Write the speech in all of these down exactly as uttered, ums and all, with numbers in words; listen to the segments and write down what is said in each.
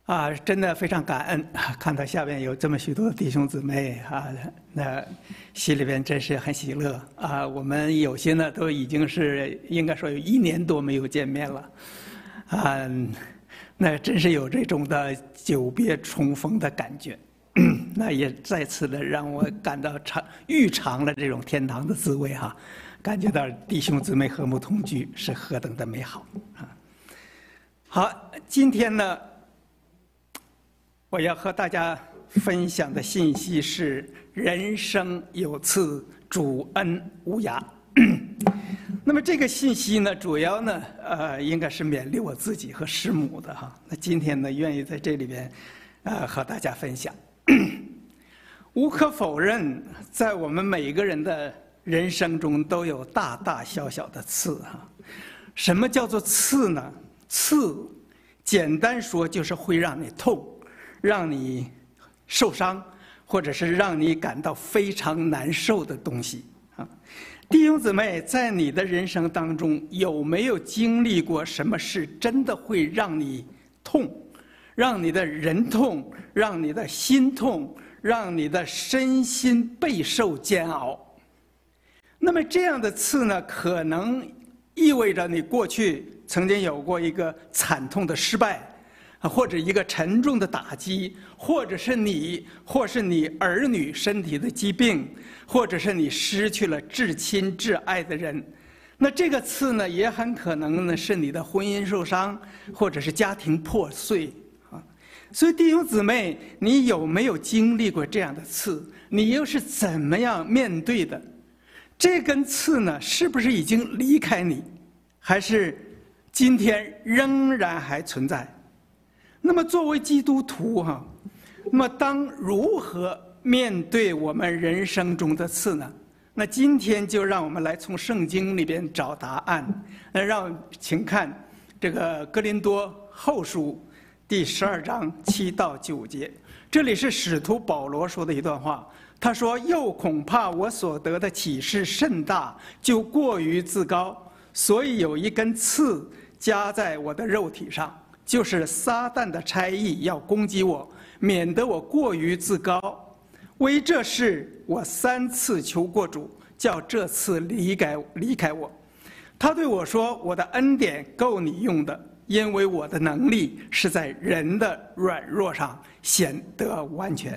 啊，真的非常感恩，看到下面有这么许多弟兄姊妹啊，那心里边真是很喜乐啊。我们有些呢都已经是应该说有一年多没有见面了，啊，那真是有这种的久别重逢的感觉。那也再次的让我感到尝预尝了这种天堂的滋味哈，感觉到弟兄姊妹和睦同居是何等的美好啊！好，今天呢，我要和大家分享的信息是：人生有赐，主恩无涯。那么这个信息呢，主要呢，呃，应该是勉励我自己和师母的哈。那今天呢，愿意在这里边，呃，和大家分享。无可否认，在我们每个人的人生中都有大大小小的刺哈。什么叫做刺呢？刺，简单说就是会让你痛，让你受伤，或者是让你感到非常难受的东西啊。弟兄姊妹，在你的人生当中，有没有经历过什么事真的会让你痛，让你的人痛，让你的心痛，让你的身心备受煎熬？那么这样的刺呢，可能意味着你过去曾经有过一个惨痛的失败，或者一个沉重的打击，或者是你，或是你儿女身体的疾病，或者是你失去了至亲至爱的人。那这个刺呢，也很可能呢是你的婚姻受伤，或者是家庭破碎啊。所以弟兄姊妹，你有没有经历过这样的刺？你又是怎么样面对的？这根刺呢，是不是已经离开你，还是今天仍然还存在？那么作为基督徒哈，那么当如何面对我们人生中的刺呢？那今天就让我们来从圣经里边找答案。那让请看这个哥林多后书第十二章七到九节，这里是使徒保罗说的一段话。他说：“又恐怕我所得的启示甚大，就过于自高，所以有一根刺加在我的肉体上。”就是撒旦的差役要攻击我，免得我过于自高。为这事，我三次求过主，叫这次离开离开我。他对我说：“我的恩典够你用的，因为我的能力是在人的软弱上显得完全。”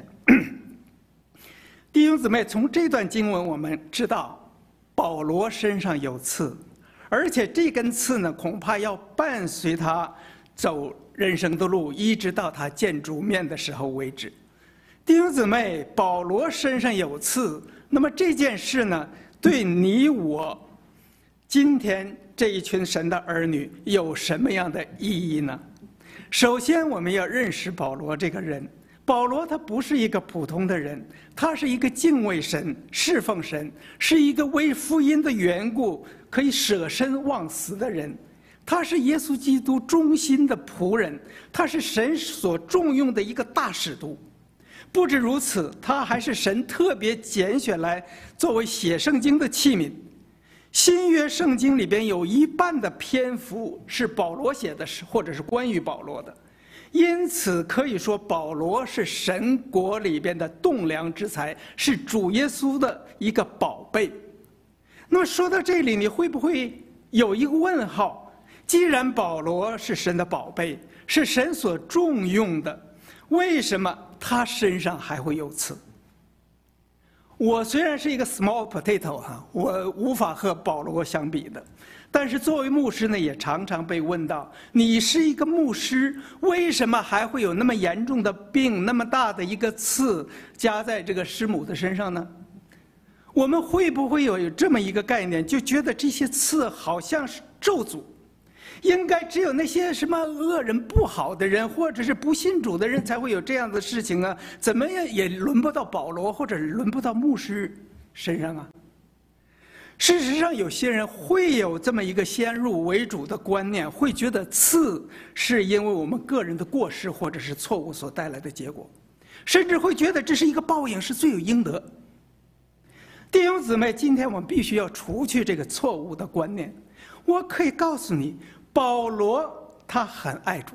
弟兄姊妹，从这段经文我们知道，保罗身上有刺，而且这根刺呢，恐怕要伴随他走人生的路，一直到他见主面的时候为止。弟兄姊妹，保罗身上有刺，那么这件事呢，对你我今天这一群神的儿女有什么样的意义呢？首先，我们要认识保罗这个人。保罗他不是一个普通的人，他是一个敬畏神、侍奉神，是一个为福音的缘故可以舍身忘死的人。他是耶稣基督忠心的仆人，他是神所重用的一个大使徒。不止如此，他还是神特别拣选来作为写圣经的器皿。新约圣经里边有一半的篇幅是保罗写的，或者是关于保罗的。因此可以说，保罗是神国里边的栋梁之才，是主耶稣的一个宝贝。那么说到这里，你会不会有一个问号？既然保罗是神的宝贝，是神所重用的，为什么他身上还会有刺？我虽然是一个 small potato 哈，我无法和保罗相比的。但是作为牧师呢，也常常被问到：你是一个牧师，为什么还会有那么严重的病，那么大的一个刺加在这个师母的身上呢？我们会不会有这么一个概念，就觉得这些刺好像是咒诅，应该只有那些什么恶人、不好的人，或者是不信主的人才会有这样的事情啊？怎么样也轮不到保罗，或者轮不到牧师身上啊？事实上，有些人会有这么一个先入为主的观念，会觉得刺是因为我们个人的过失或者是错误所带来的结果，甚至会觉得这是一个报应，是罪有应得。弟兄姊妹，今天我们必须要除去这个错误的观念。我可以告诉你，保罗他很爱主，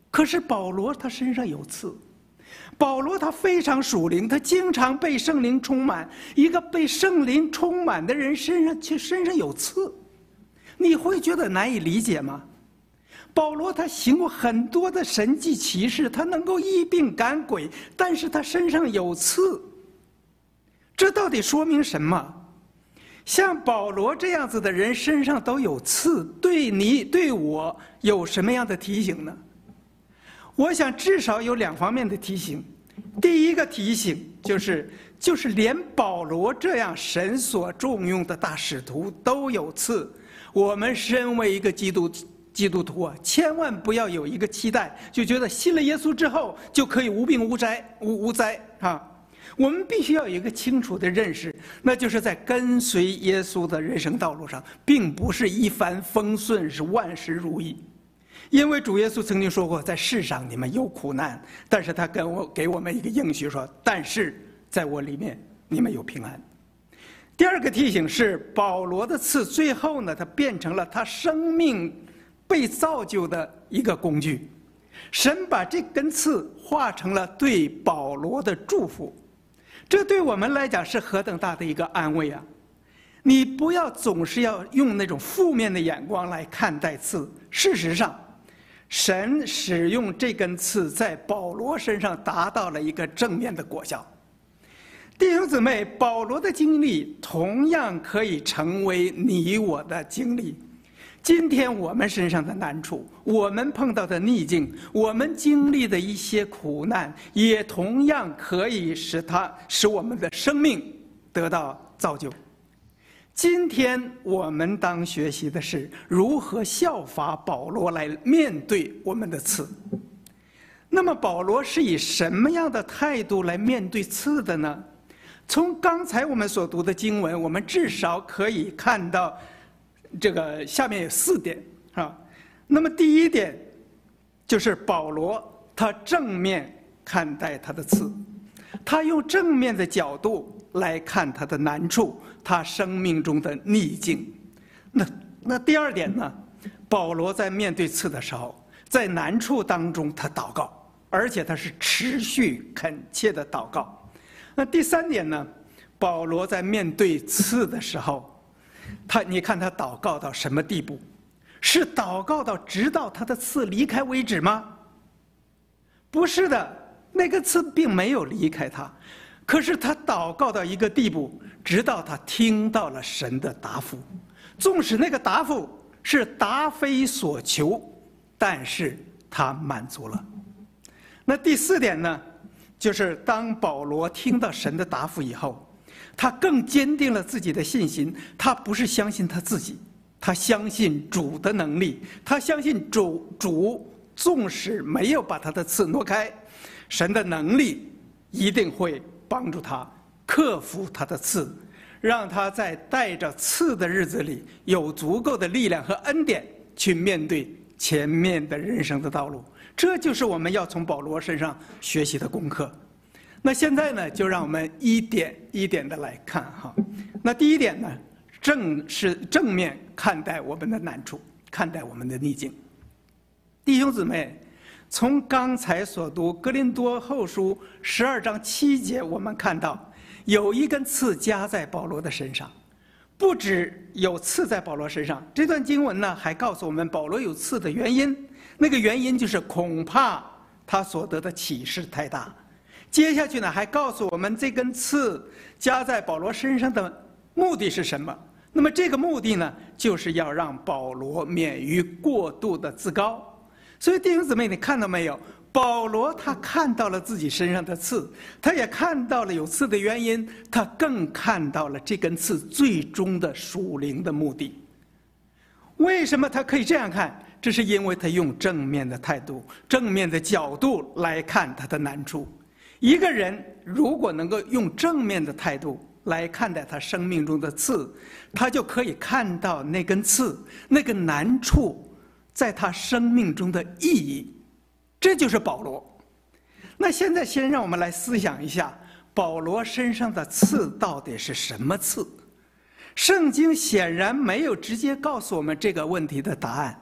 可是保罗他身上有刺，保罗他非常属灵，他经常被圣灵充满。一个被圣灵充满的人身上却身上有刺，你会觉得难以理解吗？保罗他行过很多的神迹奇事，他能够医病赶鬼，但是他身上有刺，这到底说明什么？像保罗这样子的人身上都有刺，对你对我有什么样的提醒呢？我想至少有两方面的提醒。第一个提醒就是就是连保罗这样神所重用的大使徒都有刺，我们身为一个基督基督徒啊，千万不要有一个期待，就觉得信了耶稣之后就可以无病无灾无无灾啊。我们必须要有一个清楚的认识，那就是在跟随耶稣的人生道路上，并不是一帆风顺，是万事如意。因为主耶稣曾经说过，在世上你们有苦难，但是他跟我给我们一个应许说，但是在我里面你们有平安。第二个提醒是，保罗的刺最后呢，他变成了他生命被造就的一个工具。神把这根刺化成了对保罗的祝福，这对我们来讲是何等大的一个安慰啊！你不要总是要用那种负面的眼光来看待刺，事实上，神使用这根刺在保罗身上达到了一个正面的果效。弟兄姊妹，保罗的经历同样可以成为你我的经历。今天我们身上的难处，我们碰到的逆境，我们经历的一些苦难，也同样可以使它使我们的生命得到造就。今天我们当学习的是如何效法保罗来面对我们的刺。那么保罗是以什么样的态度来面对刺的呢？从刚才我们所读的经文，我们至少可以看到这个下面有四点啊。那么第一点就是保罗他正面看待他的刺，他用正面的角度来看他的难处，他生命中的逆境。那那第二点呢？保罗在面对刺的时候，在难处当中他祷告，而且他是持续恳切的祷告。那第三点呢？保罗在面对刺的时候，他你看他祷告到什么地步？是祷告到直到他的刺离开为止吗？不是的，那个刺并没有离开他，可是他祷告到一个地步，直到他听到了神的答复，纵使那个答复是答非所求，但是他满足了。那第四点呢，就是当保罗听到神的答复以后，他更坚定了自己的信心。他不是相信他自己，他相信主的能力，他相信主主纵使没有把他的刺挪开，神的能力一定会帮助他克服他的刺，让他在带着刺的日子里有足够的力量和恩典去面对前面的人生的道路。这就是我们要从保罗身上学习的功课。那现在呢，就让我们一点一点的来看哈。那第一点呢，正是正面看待我们的难处，看待我们的逆境。弟兄姊妹，从刚才所读哥林多后书十二章七节，我们看到有一根刺加在保罗的身上。不止有刺在保罗身上，这段经文呢还告诉我们保罗有刺的原因。那个原因就是恐怕他所得的启示太大。接下去呢，还告诉我们这根刺加在保罗身上的目的是什么？那么这个目的呢，就是要让保罗免于过度的自高。所以弟兄姊妹，你看到没有？保罗他看到了自己身上的刺，他也看到了有刺的原因，他更看到了这根刺最终的属灵的目的。为什么他可以这样看？这是因为他用正面的态度、正面的角度来看他的难处。一个人如果能够用正面的态度来看待他生命中的刺，他就可以看到那根刺、那个难处在他生命中的意义。这就是保罗。那现在先让我们来思想一下，保罗身上的刺到底是什么刺？圣经显然没有直接告诉我们这个问题的答案。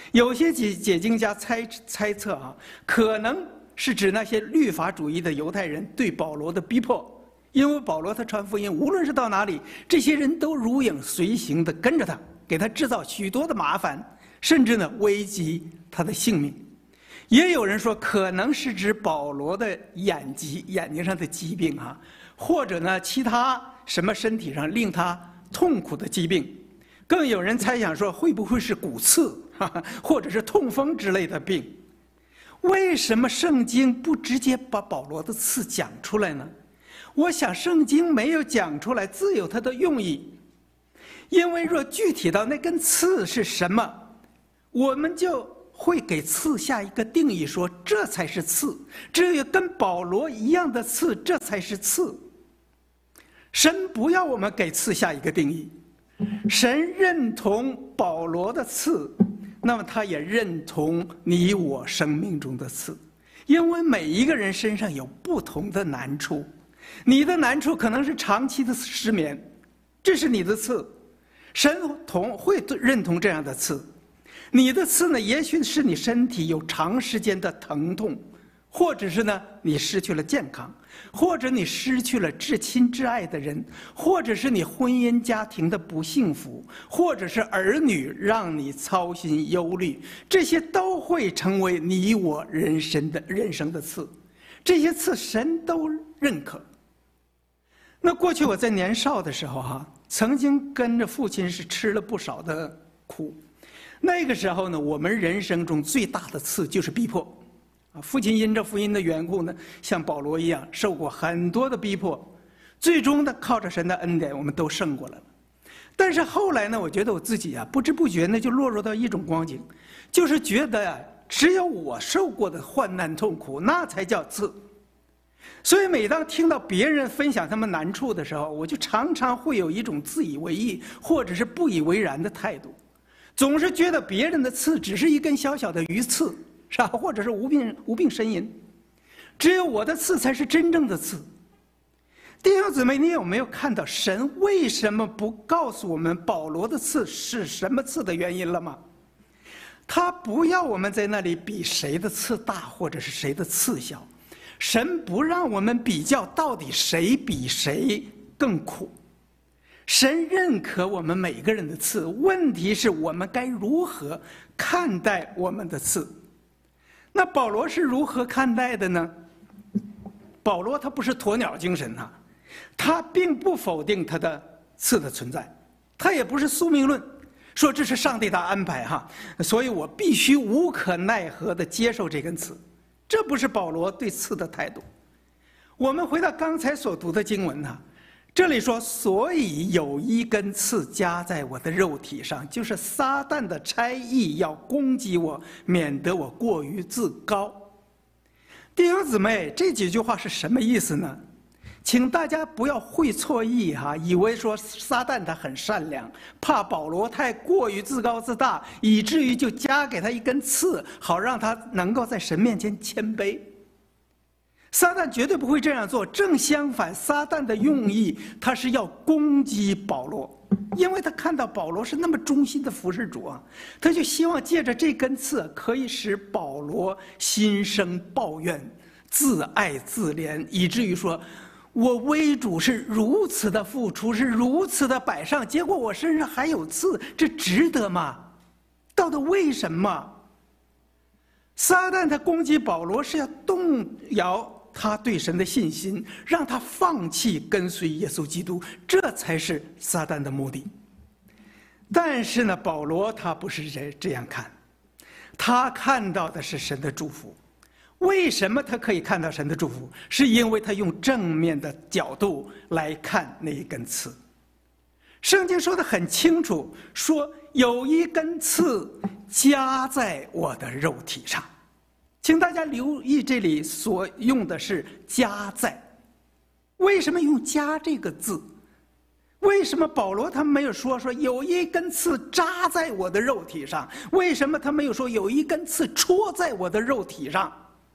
有些解解经家猜猜测啊，可能是指那些律法主义的犹太人对保罗的逼迫，因为保罗他传福音，无论是到哪里，这些人都如影随形地跟着他，给他制造许多的麻烦，甚至呢危及他的性命。也有人说，可能是指保罗的眼疾，眼睛上的疾病啊，或者呢其他什么身体上令他痛苦的疾病。更有人猜想说，会不会是骨刺，或者是痛风之类的病？为什么圣经不直接把保罗的刺讲出来呢？我想圣经没有讲出来，自有它的用意。因为若具体到那根刺是什么，我们就会给刺下一个定义，说这才是刺，只有跟保罗一样的刺，这才是刺。神不要我们给刺下一个定义，神认同保罗的刺，那么他也认同你我生命中的刺，因为每一个人身上有不同的难处，你的难处可能是长期的失眠，这是你的刺，神同会认同这样的刺。你的刺呢，也许是你身体有长时间的疼痛，或者是呢你失去了健康，或者你失去了至亲至爱的人，或者是你婚姻家庭的不幸福，或者是儿女让你操心忧虑，这些都会成为你我人生的人生的刺，这些刺神都认可。那过去我在年少的时候哈、啊，曾经跟着父亲是吃了不少的苦。那个时候呢，我们人生中最大的刺就是逼迫，啊，父亲因着福音的缘故呢，像保罗一样受过很多的逼迫，最终呢，靠着神的恩典，我们都胜过来了。但是后来呢，我觉得我自己啊，不知不觉呢，就落入到一种光景，就是觉得啊，只有我受过的患难痛苦，那才叫刺。所以每当听到别人分享他们难处的时候，我就常常会有一种自以为意或者是不以为然的态度。总是觉得别人的刺只是一根小小的鱼刺，是吧？或者是无病无病呻吟，只有我的刺才是真正的刺。弟兄姊妹，你有没有看到神为什么不告诉我们保罗的刺是什么刺的原因了吗？他不要我们在那里比谁的刺大，或者是谁的刺小。神不让我们比较到底谁比谁更苦。神认可我们每个人的刺，问题是我们该如何看待我们的刺。那保罗是如何看待的呢？保罗他不是鸵鸟精神啊，他并不否定他的刺的存在，他也不是宿命论，说这是上帝的安排哈，所以我必须无可奈何地接受这根刺，这不是保罗对刺的态度。我们回到刚才所读的经文呢，这里说，所以有一根刺加在我的肉体上，就是撒旦的差役要攻击我，免得我过于自高。弟兄姊妹，这几句话是什么意思呢？请大家不要会错意哈，以为说撒旦他很善良，怕保罗太过于自高自大，以至于就加给他一根刺，好让他能够在神面前谦卑。撒旦绝对不会这样做，正相反，撒旦的用意他是要攻击保罗，因为他看到保罗是那么忠心的服侍主啊，他就希望借着这根刺可以使保罗心生抱怨，自爱自怜，以至于说，我为主是如此的付出，是如此的摆上，结果我身上还有刺，这值得吗？到底为什么？撒旦他攻击保罗是要动摇他对神的信心，让他放弃跟随耶稣基督，这才是撒旦的目的。但是呢，保罗他不是这这样看，他看到的是神的祝福。为什么他可以看到神的祝福？是因为他用正面的角度来看那一根刺。圣经说得很清楚，说有一根刺加在我的肉体上。请大家留意，这里所用的是加在。为什么用加这个字？为什么保罗他没有说说有一根刺扎在我的肉体上？为什么他没有说有一根刺戳在我的肉体上？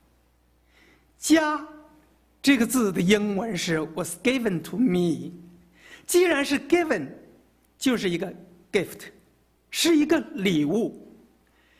加这个字的英文是 was given to me。 既然是 given， 就是一个 gift， 是一个礼物。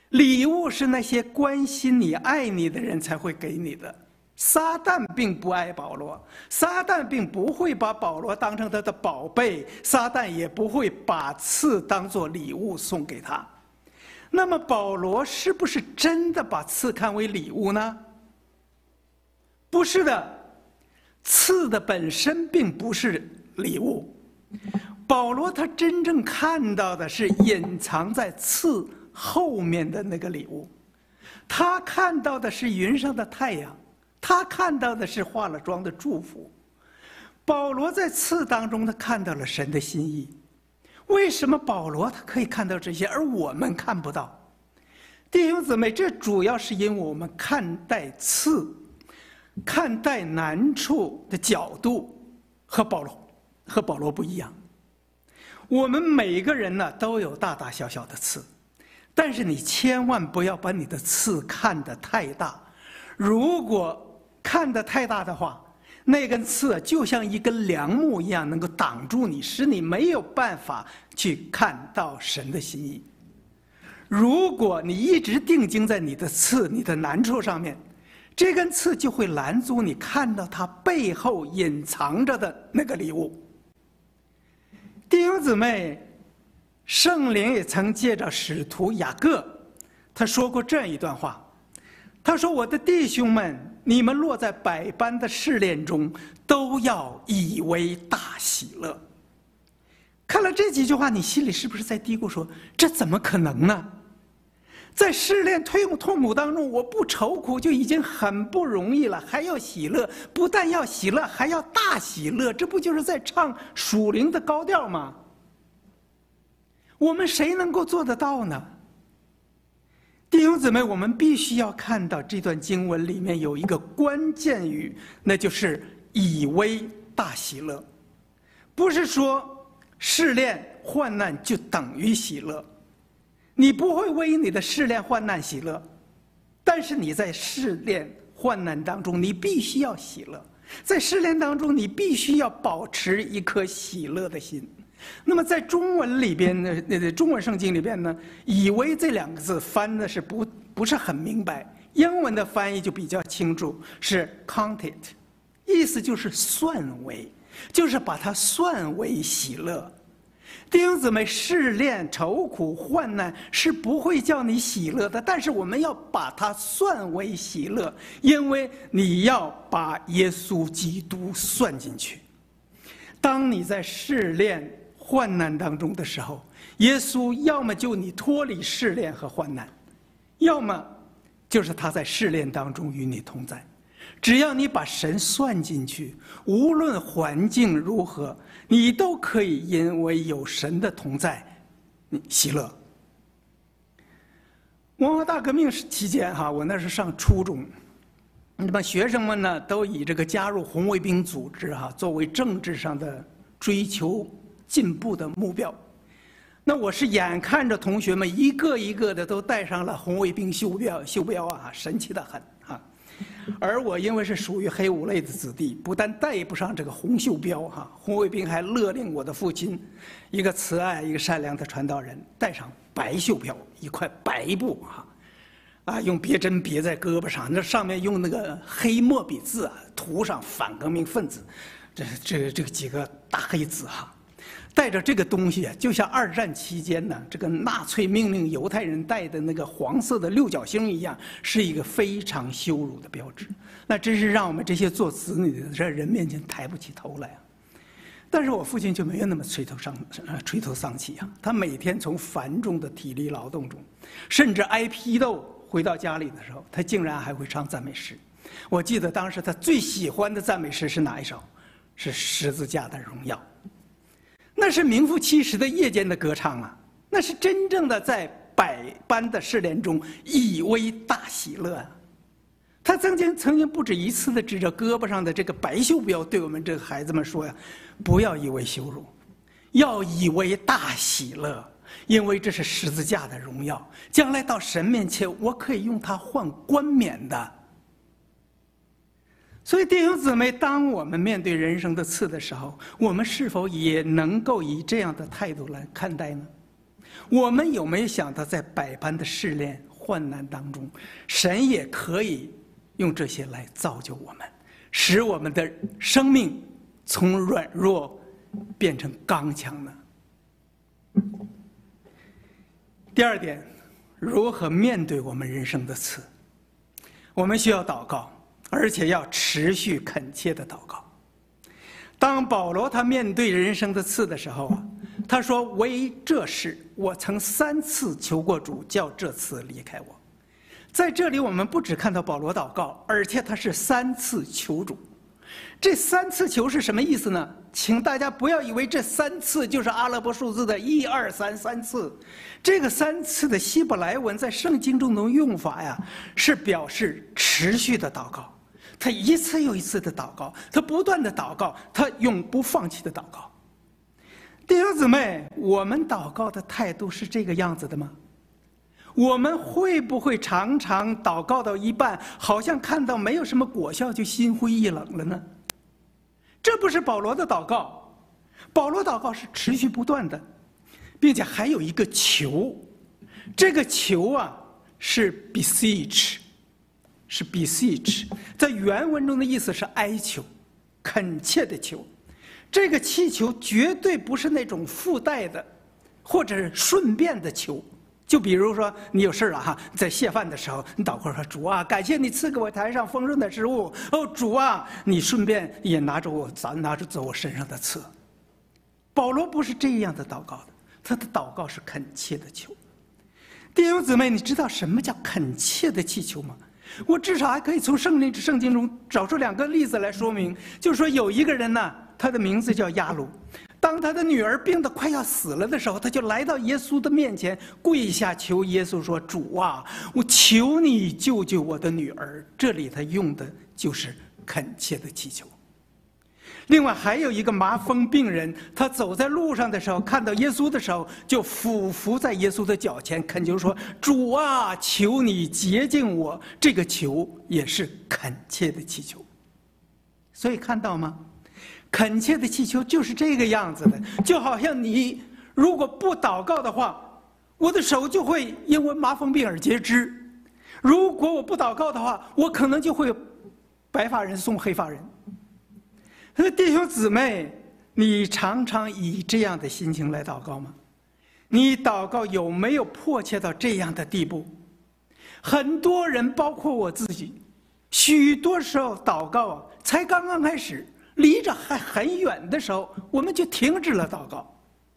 礼物是那些关心你、爱你的人才会给你的。撒旦并不爱保罗，撒旦并不会把保罗当成他的宝贝，撒旦也不会把刺当作礼物送给他。那么保罗是不是真的把刺看为礼物呢？不是的，刺的本身并不是礼物。保罗他真正看到的是隐藏在刺后面的那个礼物，他看到的是云上的太阳，他看到的是化了妆的祝福。保罗在刺当中，他看到了神的心意。为什么保罗他可以看到这些，而我们看不到？弟兄姊妹，这主要是因为我们看待刺、看待难处的角度和保罗和保罗不一样。我们每个人呢都有大大小小的刺，但是你千万不要把你的刺看得太大。如果看得太大的话，那根刺就像一根梁木一样，能够挡住你，使你没有办法去看到神的心意。如果你一直定睛在你的刺、你的难处上面，这根刺就会拦阻你看到它背后隐藏着的那个礼物。弟兄姊妹，圣灵也曾借着使徒雅各，他说过这样一段话，他说：“我的弟兄们，你们落在百般的试炼中，都要以为大喜乐。”看了这几句话，你心里是不是在嘀咕说：“这怎么可能呢？在试炼、痛痛苦当中，我不愁苦就已经很不容易了，还要喜乐，不但要喜乐，还要大喜乐，这不就是在唱属灵的高调吗？我们谁能够做得到呢？”弟兄姊妹，我们必须要看到这段经文里面有一个关键语，那就是以为大喜乐。不是说试炼患难就等于喜乐，你不会为你的试炼患难喜乐，但是你在试炼患难当中，你必须要喜乐。在试炼当中，你必须要保持一颗喜乐的心。那么在中文里边呢，那中文圣经里边呢，以为这两个字翻的是不不是很明白，英文的翻译就比较清楚，是 count it， 意思就是算为，就是把它算为喜乐。弟兄姊妹，试炼、愁苦、患难是不会叫你喜乐的，但是我们要把它算为喜乐，因为你要把耶稣基督算进去。当你在试炼、患难当中的时候，耶稣要么救你脱离试炼和患难，要么就是他在试炼当中与你同在。只要你把神算进去，无论环境如何，你都可以因为有神的同在，你喜乐。文化大革命期间哈，我那是上初中，那么学生们呢都以这个加入红卫兵组织哈作为政治上的追求进步的目标。那我是眼看着同学们一个一个的都带上了红卫兵袖标，袖标啊，神气得很啊。而我因为是属于黑五类的子弟，不但带不上这个红袖标哈，红卫兵还勒令我的父亲，一个慈爱、一个善良的传道人，带上白袖标，一块白布哈，啊，用别针别在胳膊上，那上面用那个黑墨笔字啊，涂上反革命分子，这这这个几个大黑字哈。带着这个东西啊，就像二战期间呢，这个纳粹命令犹太人带的那个黄色的六角星一样，是一个非常羞辱的标志。那真是让我们这些做子女的在人面前抬不起头来啊。但是我父亲就没有那么垂头丧垂头丧气啊，他每天从繁重的体力劳动中，甚至挨批斗，回到家里的时候，他竟然还会唱赞美诗。我记得当时他最喜欢的赞美诗是哪一首？是《十字架的荣耀》。那是名副其实的夜间的歌唱啊，那是真正的在百般的试炼中以为大喜乐啊。他曾经曾经不止一次的指着胳膊上的这个白袖标对我们这个孩子们说呀：“不要以为羞辱，要以为大喜乐，因为这是十字架的荣耀，将来到神面前，我可以用它换冠冕的。”所以弟兄姊妹，当我们面对人生的刺的时候，我们是否也能够以这样的态度来看待呢？我们有没有想到，在百般的试炼、 患难当中，神也可以用这些来造就我们，使我们的生命从软弱变成刚强呢？第二点，如何面对我们人生的刺？我们需要祷告，而且要持续恳切的祷告。当保罗他面对人生的刺的时候啊，他说：“为这事，我曾三次求过主，叫这次离开我。”在这里，我们不只看到保罗祷告，而且他是三次求主。这三次求是什么意思呢？请大家不要以为这三次就是阿拉伯数字的一二三三次。这个三次的希伯来文在圣经中的用法呀，是表示持续的祷告。他一次又一次的祷告，他不断的祷告，他永不放弃的祷告。弟兄姊妹，我们祷告的态度是这个样子的吗？我们会不会常常祷告到一半，好像看到没有什么果效就心灰意冷了呢？这不是保罗的祷告，保罗祷告是持续不断的，并且还有一个求，这个求啊是 beseech， 是 beseech， 在原文中的意思是哀求，恳切的求。这个祈求绝对不是那种附带的，或者是顺便的求。就比如说你有事了哈，在谢饭的时候，你祷告说：“主啊，感谢你赐给我台上丰盛的食物。哦，主啊，你顺便也拿着我，咱拿着走我身上的刺。”保罗不是这样的祷告的，他的祷告是恳切的求。弟兄姊妹，你知道什么叫恳切的祈求吗？我至少还可以从圣经圣经中找出两个例子来说明。就是说有一个人呢，他的名字叫亚鲁。当他的女儿病得快要死了的时候，他就来到耶稣的面前，跪下求耶稣说：“主啊，我求你救救我的女儿。”这里他用的就是恳切的祈求。另外还有一个麻风病人，他走在路上的时候，看到耶稣的时候，就俯伏在耶稣的脚前恳求说：“主啊，求你洁净我。”这个求也是恳切的祈求。所以看到吗？恳切的祈求就是这个样子的，就好像你如果不祷告的话，我的手就会因为麻风病而截肢；如果我不祷告的话，我可能就会白发人送黑发人。所以弟兄姊妹，你常常以这样的心情来祷告吗？你祷告有没有迫切到这样的地步？很多人，包括我自己，许多时候祷告啊，才刚刚开始，离着还很远的时候，我们就停止了祷告。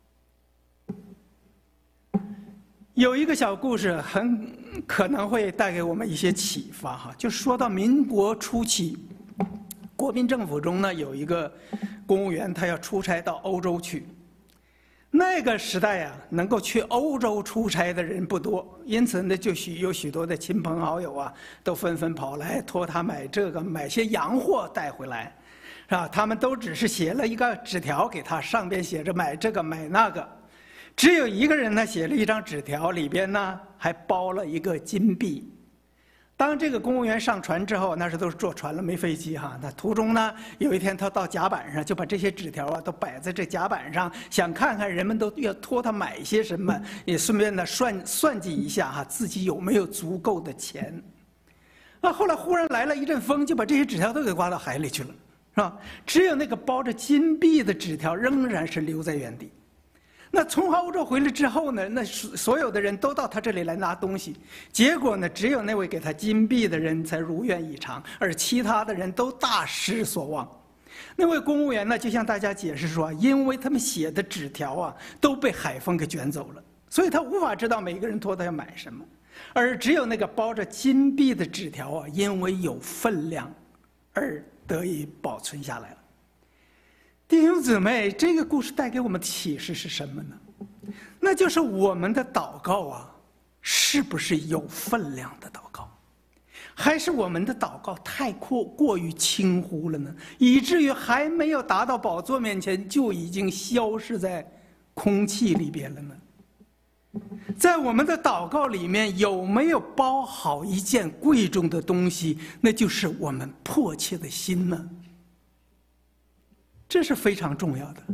有一个小故事，很可能会带给我们一些启发哈。就说到民国初期，国民政府中呢有一个公务员，他要出差到欧洲去。那个时代啊，能够去欧洲出差的人不多，因此呢，就许有许多的亲朋好友啊，都纷纷跑来托他买这个，买些洋货带回来。是吧？他们都只是写了一个纸条给他，上边写着买这个买那个。只有一个人呢，写了一张纸条，里边呢还包了一个金币。当这个公务员上船之后，那时都是坐船了，没飞机哈。那途中呢，有一天他到甲板上，就把这些纸条啊都摆在这甲板上，想看看人们都要托他买些什么，也顺便呢算算计一下哈，自己有没有足够的钱。那后来忽然来了一阵风，就把这些纸条都给刮到海里去了。是吧？只有那个包着金币的纸条仍然是留在原地。那从欧洲回来之后呢，那所有的人都到他这里来拿东西，结果呢，只有那位给他金币的人才如愿以偿，而其他的人都大失所望。那位公务员呢，就向大家解释说，因为他们写的纸条啊都被海风给卷走了，所以他无法知道每个人托他要买什么，而只有那个包着金币的纸条啊，因为有分量而得以保存下来了。弟兄姊妹，这个故事带给我们的启示是什么呢？那就是我们的祷告啊，是不是有分量的祷告，还是我们的祷告太过过于轻忽了呢？以至于还没有达到宝座面前，就已经消失在空气里边了呢？在我们的祷告里面，有没有包好一件贵重的东西？那就是我们迫切的心呢？这是非常重要的。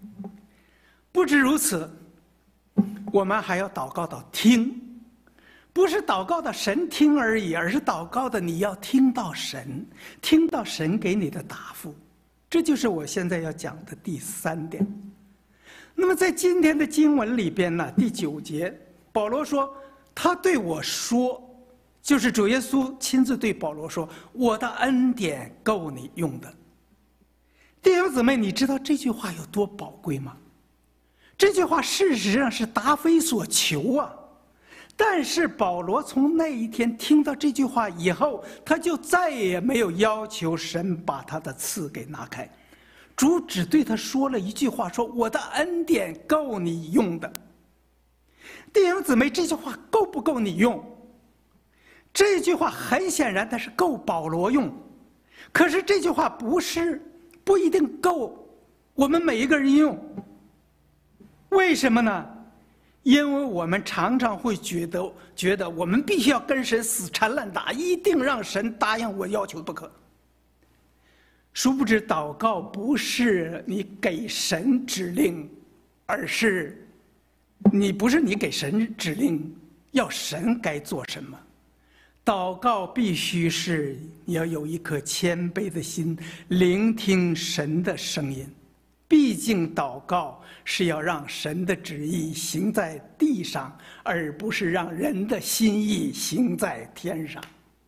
不止如此，我们还要祷告到听。 不是祷告的神听而已，而是祷告的你要听到神，听到神给你的答复。这就是我现在要讲的第三点。那么在今天的经文里边呢，第九节，保罗说他对我说，就是主耶稣亲自对保罗说，我的恩典够你用的。弟兄姊妹，你知道这句话有多宝贵吗？这句话事实上是答非所求啊。但是保罗从那一天听到这句话以后，他就再也没有要求神把他的刺给拿开。主只对他说了一句话，说我的恩典够你用的。弟兄姊妹，这句话够不够你用？这句话很显然它是够保罗用，可是这句话不是不一定够我们每一个人用。为什么呢？因为我们常常会觉得觉得我们必须要跟神死缠烂打，一定让神答应我要求不可。殊不知祷告不是你给神指令，而是你不是你给神指令要神该做什么。祷告必须是你要有一颗谦卑的心，聆听神的声音。毕竟祷告是要让神的旨意行在地上，而不是让人的心意行在天上。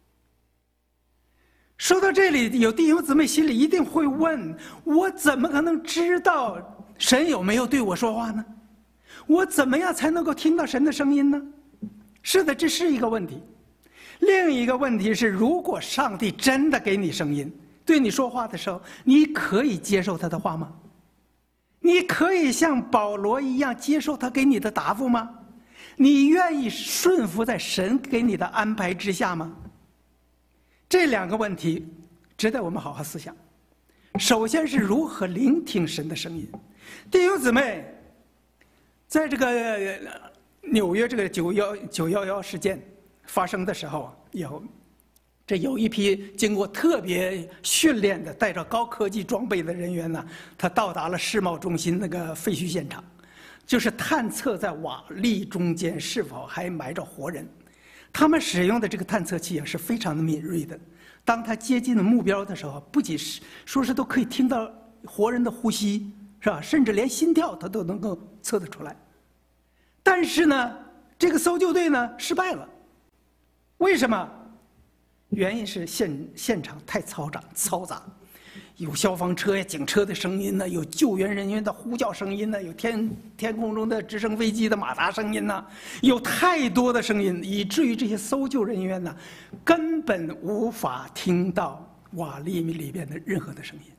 说到这里，有弟兄姊妹心里一定会问，我怎么可能知道神有没有对我说话呢？我怎么样才能够听到神的声音呢？是的，这是一个问题。另一个问题是，如果上帝真的给你声音，对你说话的时候，你可以接受他的话吗？你可以像保罗一样接受他给你的答复吗？你愿意顺服在神给你的安排之下吗？这两个问题值得我们好好思想。首先是如何聆听神的声音。弟兄姊妹，在这个纽约这个九幺九幺幺事件发生的时候，有这有一批经过特别训练的、带着高科技装备的人员呢，他到达了世贸中心那个废墟现场，就是探测在瓦砾中间是否还埋着活人。他们使用的这个探测器啊是非常的敏锐的，当他接近了目标的时候，不仅是说是都可以听到活人的呼吸，是吧？甚至连心跳他都能够测得出来。但是呢，这个搜救队呢失败了，为什么？原因是现现场太嘈杂嘈杂，有消防车呀、警车的声音呢，有救援人员的呼叫声音呢，有天天空中的直升飞机的马达声音呢，有太多的声音，以至于这些搜救人员呢，根本无法听到瓦砾里边的任何的声音。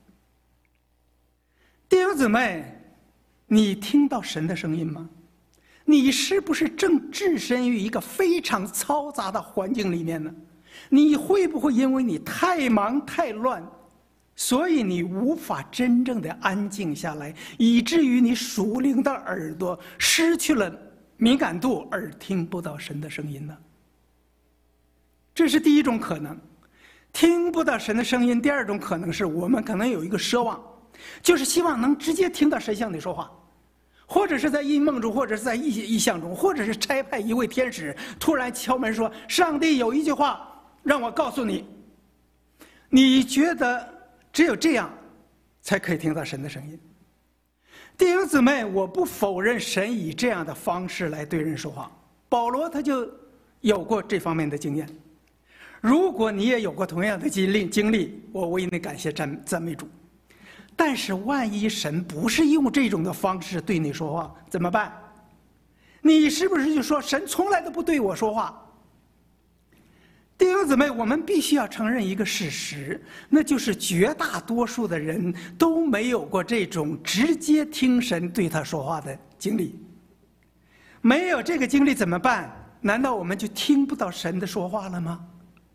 弟兄姊妹，你听到神的声音吗？你是不是正置身于一个非常嘈杂的环境里面呢？你会不会因为你太忙太乱，所以你无法真正的安静下来，以至于你属灵的耳朵失去了敏感度，而听不到神的声音呢？这是第一种可能，听不到神的声音。第二种可能是我们可能有一个奢望，就是希望能直接听到神向你说话，或者是在异梦中，或者是在异异象中，或者是差派一位天使突然敲门说，上帝有一句话让我告诉你。你觉得只有这样才可以听到神的声音。弟兄姊妹，我不否认神以这样的方式来对人说话，保罗他就有过这方面的经验。如果你也有过同样的经历经历，我为你感谢赞赞美主。但是万一神不是用这种的方式对你说话怎么办？你是不是就说神从来都不对我说话？弟兄姊妹，我们必须要承认一个事实，那就是绝大多数的人都没有过这种直接听神对他说话的经历。没有这个经历怎么办？难道我们就听不到神的说话了吗？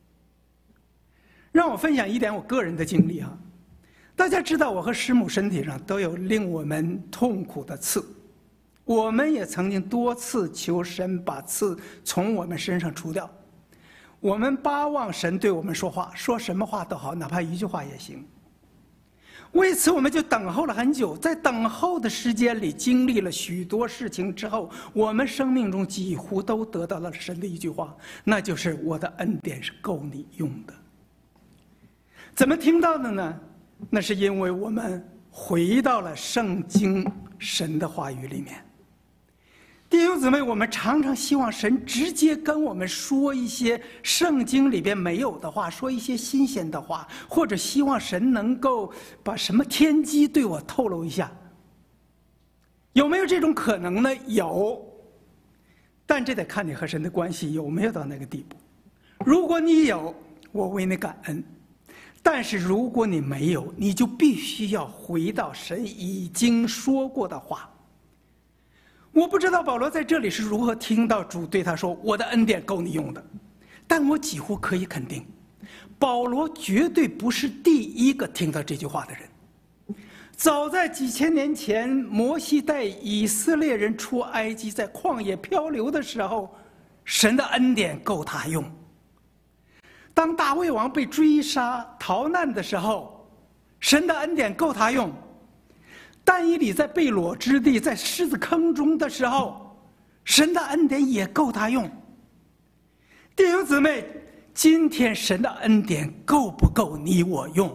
让我分享一点我个人的经历啊。大家知道，我和师母身体上都有令我们痛苦的刺，我们也曾经多次求神把刺从我们身上除掉。我们巴望神对我们说话，说什么话都好，哪怕一句话也行。 为此，我们就等候了很久。在等候的时间里，经历了许多事情之后，我们生命中几乎都得到了神的一句话，那就是“我的恩典是够你用的”。怎么听到的呢？那是因为我们回到了圣经神的话语里面。弟兄姊妹，我们常常希望神直接跟我们说一些圣经里边没有的话，说一些新鲜的话，或者希望神能够把什么天机对我透露一下。有没有这种可能呢？有，但这得看你和神的关系有没有到那个地步。如果你有，我为你感恩；但是如果你没有，你就必须要回到神已经说过的话。我不知道保罗在这里是如何听到主对他说“我的恩典够你用的”，但我几乎可以肯定，保罗绝对不是第一个听到这句话的人。早在几千年前，摩西带以色列人出埃及，在旷野漂流的时候，神的恩典够他用。当大卫王被追杀逃难的时候，神的恩典够他用。但以理在被掳之地，在狮子坑中的时候，神的恩典也够他用。弟兄姊妹，今天神的恩典够不够你我用？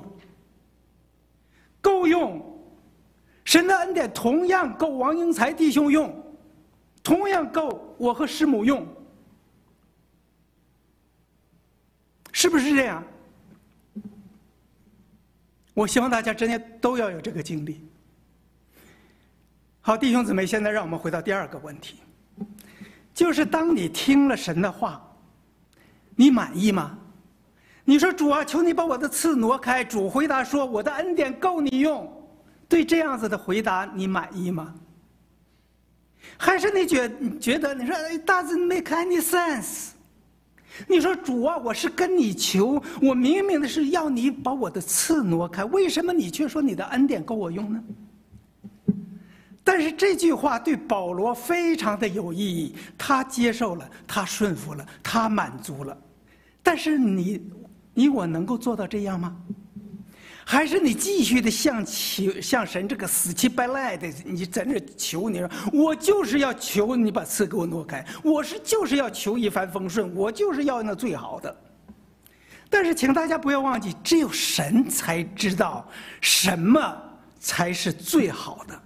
够用。神的恩典同样够王英才弟兄用，同样够我和师母用，是不是这样？我希望大家真的都要有这个经历。好，弟兄姊妹，现在让我们回到第二个问题，就是当你听了神的话，你满意吗？你说主啊，求你把我的刺挪开。主回答说：“我的恩典够你用。”对这样子的回答，你满意吗？还是你觉觉得你说 "It doesn't make any sense"？ 你说主啊，我是跟你求，我明明的是要你把我的刺挪开，为什么你却说你的恩典够我用呢？但是这句话对保罗非常的有意义，他接受了，他顺服了，他满足了。但是你，你我能够做到这样吗？还是你继续的向求向神这个死乞白赖的，你在那求，你说我就是要求你把刺给我挪开，我是就是要求一帆风顺，我就是要那最好的。但是请大家不要忘记，只有神才知道什么才是最好的。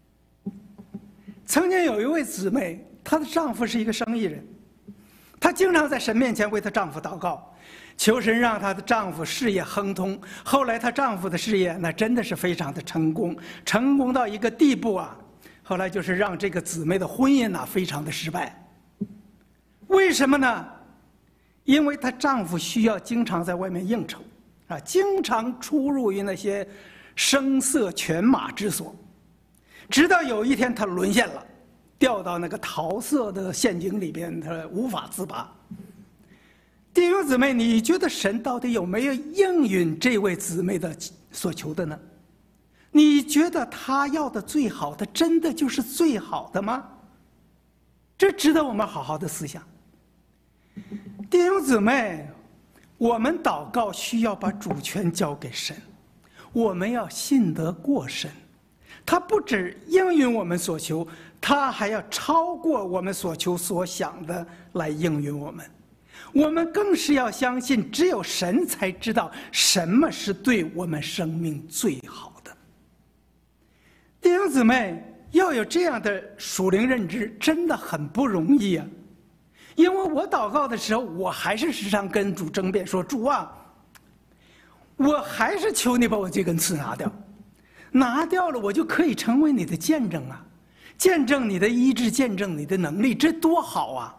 曾经有一位姊妹，她的丈夫是一个生意人，她经常在神面前为她丈夫祷告，求神让她的丈夫事业亨通。后来她丈夫的事业那真的是非常的成功，成功到一个地步啊，后来就是让这个姊妹的婚姻啊非常的失败。为什么呢？因为她丈夫需要经常在外面应酬啊，经常出入于那些声色犬马之所，直到有一天他沦陷了，掉到那个桃色的陷阱里边，他无法自拔。弟兄姊妹，你觉得神到底有没有应允这位姊妹的所求的呢？你觉得他要的最好的真的就是最好的吗？这值得我们好好的思想。弟兄姊妹，我们祷告需要把主权交给神，我们要信得过神。他不只应允我们所求，他还要超过我们所求所想的来应允我们。我们更是要相信，只有神才知道什么是对我们生命最好的。弟兄姊妹，要有这样的属灵认知，真的很不容易啊！因为我祷告的时候，我还是时常跟主争辩说：“主啊，我还是求你把我这根刺拿掉。拿掉了，我就可以成为你的见证啊，见证你的医治，见证你的能力，这多好啊！”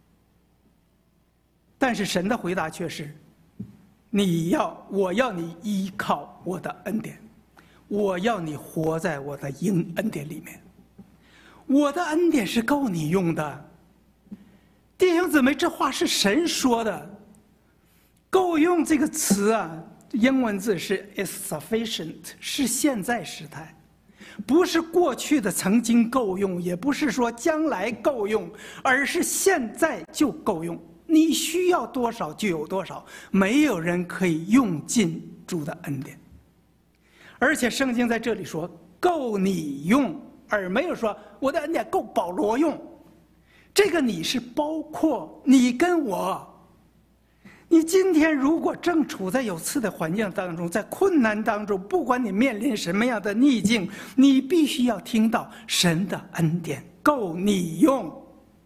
但是神的回答却是：你要，我要你依靠我的恩典，我要你活在我的恩恩典里面，我的恩典是够你用的。弟兄姊妹，这话是神说的。够用这个词啊，英文字是 is sufficient， 是现在时态，不是过去的曾经够用，也不是说将来够用，而是现在就够用。你需要多少就有多少，没有人可以用尽主的恩典。 而且圣经在这里说够你用，而没有说我的恩典够保罗用。这个你是包括你跟我。你今天如果正处在有刺的环境当中，在困难当中，不管你面临什么样的逆境，你必须要听到神的恩典够你用。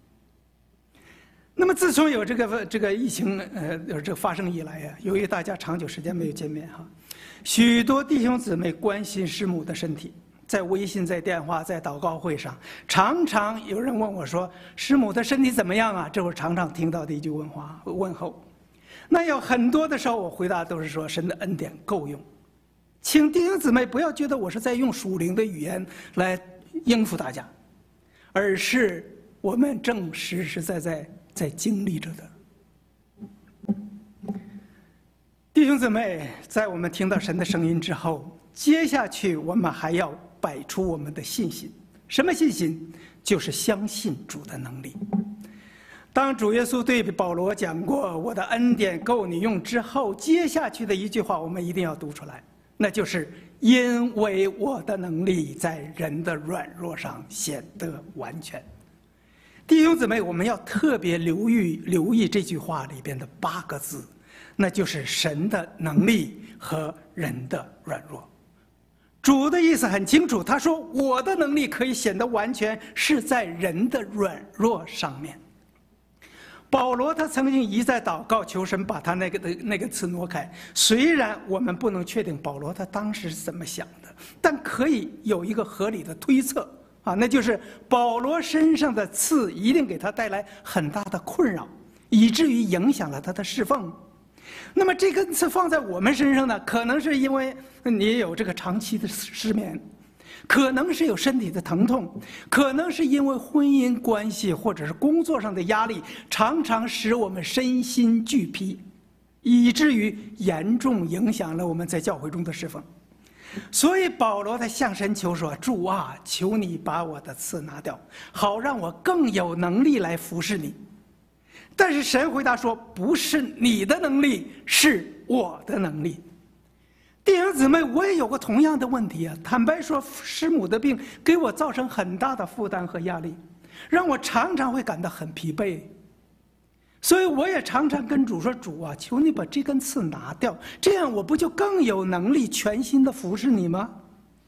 那么自从有这个这个疫情呃这个发生以来呀、啊，由于大家长久时间没有见面哈，许多弟兄姊妹关心师母的身体，在微信、在电话、在祷告会上，常常有人问我说：“师母的身体怎么样啊？”这我常常听到的一句问话问候。那有很多的时候，我回答都是说神的恩典够用。请弟兄姊妹不要觉得我是在用属灵的语言来应付大家，而是我们正实实在在在经历着的。弟兄姊妹，在我们听到神的声音之后，接下去我们还要摆出我们的信心。什么信心？就是相信主的能力。当主耶稣对保罗讲过“我的恩典够你用”之后，接下去的一句话我们一定要读出来，那就是“因为我的能力在人的软弱上显得完全”。弟兄姊妹，我们要特别留意留意这句话里边的八个字，那就是神的能力和人的软弱。主的意思很清楚，他说：“我的能力可以显得完全，是在人的软弱上面。”保罗他曾经一再祷告求神把他那个的那个刺挪开。虽然我们不能确定保罗他当时是怎么想的，但可以有一个合理的推测啊，那就是保罗身上的刺一定给他带来很大的困扰，以至于影响了他的侍奉。那么这根刺放在我们身上呢，可能是因为你有这个长期的失眠，可能是有身体的疼痛，可能是因为婚姻关系或者是工作上的压力，常常使我们身心俱疲，以至于严重影响了我们在教会中的侍奉。所以保罗他向神求说：“主啊，求你把我的刺拿掉，好让我更有能力来服侍你。”但是神回答说：“不是你的能力，是我的能力。”弟兄姊妹，我也有过同样的问题啊。坦白说，师母的病给我造成很大的负担和压力，让我常常会感到很疲惫。所以我也常常跟主说：“主啊，求你把这根刺拿掉，这样我不就更有能力全心的服侍你吗？”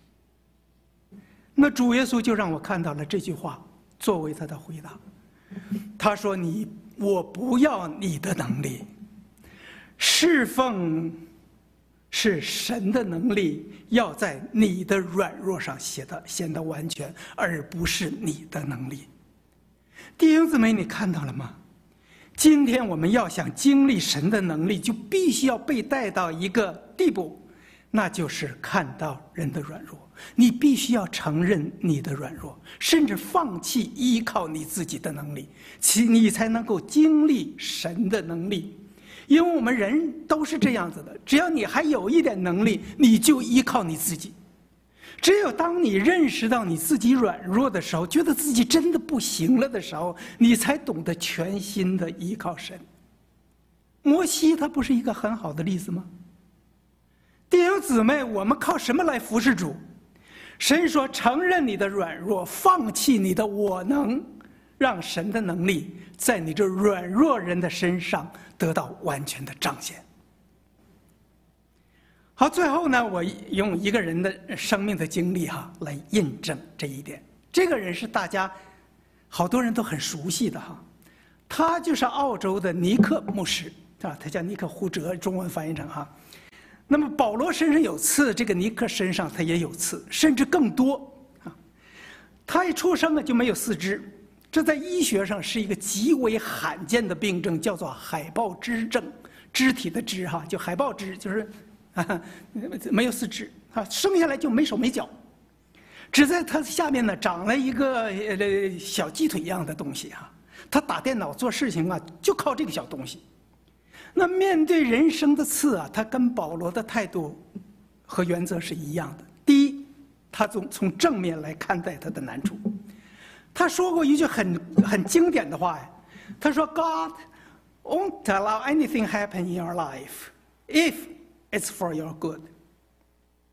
那主耶稣就让我看到了这句话作为他的回答。他说：“你，我不要你的能力，侍奉。”是神的能力要在你的软弱上显得显得完全，而不是你的能力。弟兄姊妹，你看到了吗？今天我们要想经历神的能力，就必须要被带到一个地步，那就是看到人的软弱。你必须要承认你的软弱，甚至放弃依靠你自己的能力，其你才能够经历神的能力。因为我们人都是这样子的，只要你还有一点能力，你就依靠你自己。只有当你认识到你自己软弱的时候，觉得自己真的不行了的时候，你才懂得全心的依靠神。摩西他不是一个很好的例子吗？弟兄姊妹，我们靠什么来服侍主？神说：“承认你的软弱，放弃你的我能，让神的能力在你这软弱人的身上得到完全的彰显。”好，最后呢，我用一个人的生命的经历哈来印证这一点。这个人是大家好多人都很熟悉的哈，他就是澳洲的尼克牧师啊，他叫尼克胡哲，中文翻译成哈。那么保罗身上有刺，这个尼克身上他也有刺，甚至更多啊。他一出生啊就没有四肢。这在医学上是一个极为罕见的病症，叫做海豹肢症，肢体的肢哈，就海豹肢，就是啊没有四肢啊，生下来就没手没脚，只在他下面呢长了一个呃小鸡腿一样的东西哈。他打电脑做事情啊，就靠这个小东西。那面对人生的刺啊，他跟保罗的态度和原则是一样的。第一，他从从正面来看待他的难处。他说过一句很很经典的话呀，他说 ：“God won't allow anything happen in your life if it's for your good。”意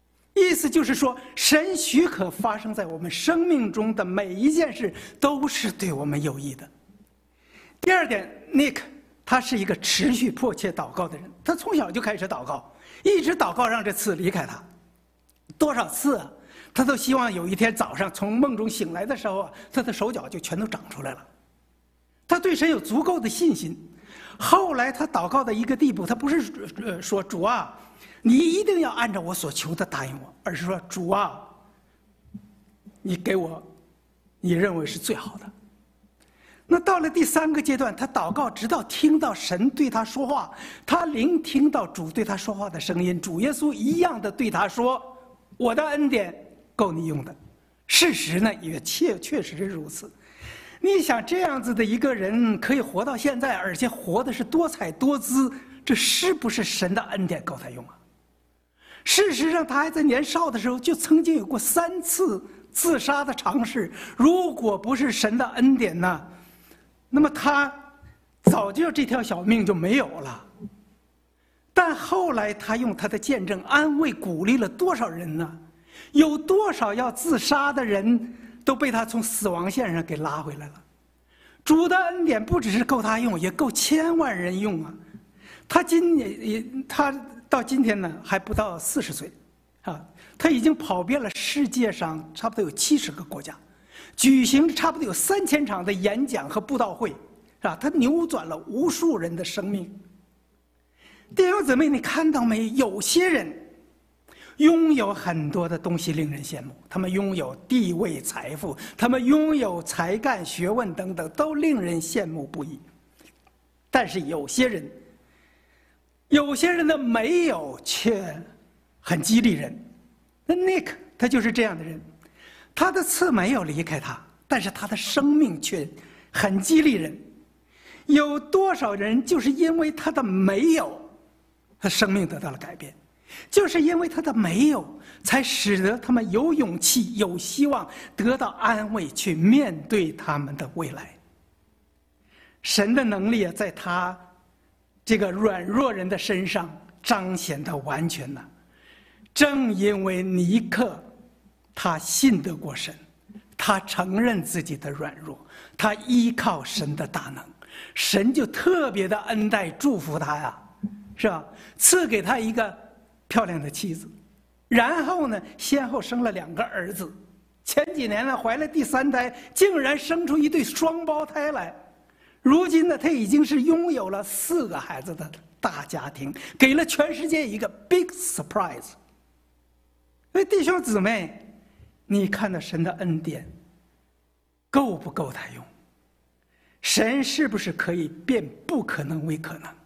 意思就是说，神许可发生在我们生命中的每一件事都是对我们有益的。第二点 ，Nick 他是一个持续迫切祷告的人，他从小就开始祷告，一直祷告让这刺离开他，多少次啊，他都希望有一天早上从梦中醒来的时候啊，他的手脚就全都长出来了。他对神有足够的信心。后来他祷告到一个地步，他不是呃说主啊，你一定要按照我所求的答应我，而是说主啊，你给我你认为是最好的。那到了第三个阶段，他祷告直到听到神对他说话，他聆听到主对他说话的声音，主耶稣一样的对他说，我的恩典够你用的。事实呢也确确实是如此。你想这样子的一个人可以活到现在，而且活的是多彩多姿，这是不是神的恩典够他用啊？事实上他还在年少的时候就曾经有过三次自杀的尝试，如果不是神的恩典呢，那么他早就这条小命就没有了。但后来他用他的见证安慰鼓励了多少人呢？有多少要自杀的人都被他从死亡线上给拉回来了。主的恩典不只是够他用，也够千万人用啊。他今年他到今天呢还不到四十岁，啊，他已经跑遍了世界上差不多有七十个国家，举行差不多有三千场的演讲和布道会，是吧？他扭转了无数人的生命。弟兄姊妹，你看到没？有些人拥有很多的东西令人羡慕，他们拥有地位、财富，他们拥有才干、学问等等，都令人羡慕不已。但是有些人，有些人的没有却很激励人。那 Nick 他就是这样的人，他的刺没有离开他，但是他的生命却很激励人。有多少人就是因为他的没有，他生命得到了改变？就是因为他的没有，才使得他们有勇气、有希望，得到安慰，去面对他们的未来。神的能力啊，在他这个软弱人的身上彰显的完全呢。正因为尼克他信得过神，他承认自己的软弱，他依靠神的大能，神就特别的恩待祝福他呀，是吧？赐给他一个漂亮的妻子，然后呢，先后生了两个儿子。前几年呢，怀了第三胎，竟然生出一对双胞胎来。如今呢，他已经是拥有了四个孩子的大家庭，给了全世界一个 big surprise。所以弟兄姊妹，你看到神的恩典够不够他用？神是不是可以变不可能为可能？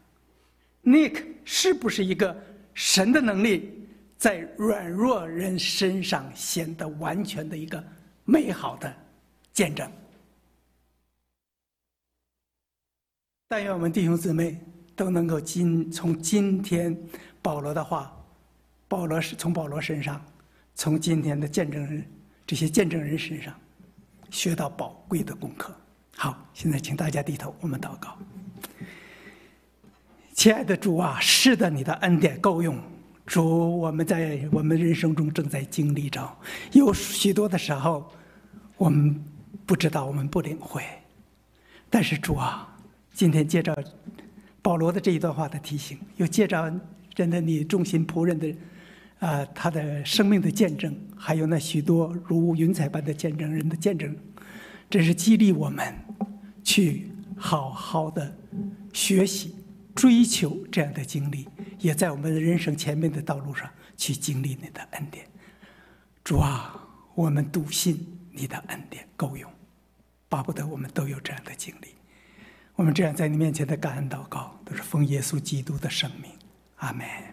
Nick 是不是一个神的能力在软弱人身上显得完全的一个美好的见证？但愿我们弟兄姊妹都能够今从今天保罗的话，保罗是从保罗身上，从今天的见证人这些见证人身上学到宝贵的功课。好，现在请大家低头，我们祷告。亲爱的主啊，是的，你的恩典够用。主，我们在我们人生中正在经历着，有许多的时候我们不知道，我们不领会。但是主啊，今天借着保罗的这一段话的提醒，又借着真的你忠心仆人的啊、呃、他的生命的见证，还有那许多如云彩般的见证人的见证，真是激励我们去好好的学习追求这样的经历，也在我们的人生前面的道路上去经历你的恩典。主啊，我们笃信你的恩典够用，巴不得我们都有这样的经历。我们这样在你面前的感恩祷告，都是奉耶稣基督的圣名，阿们。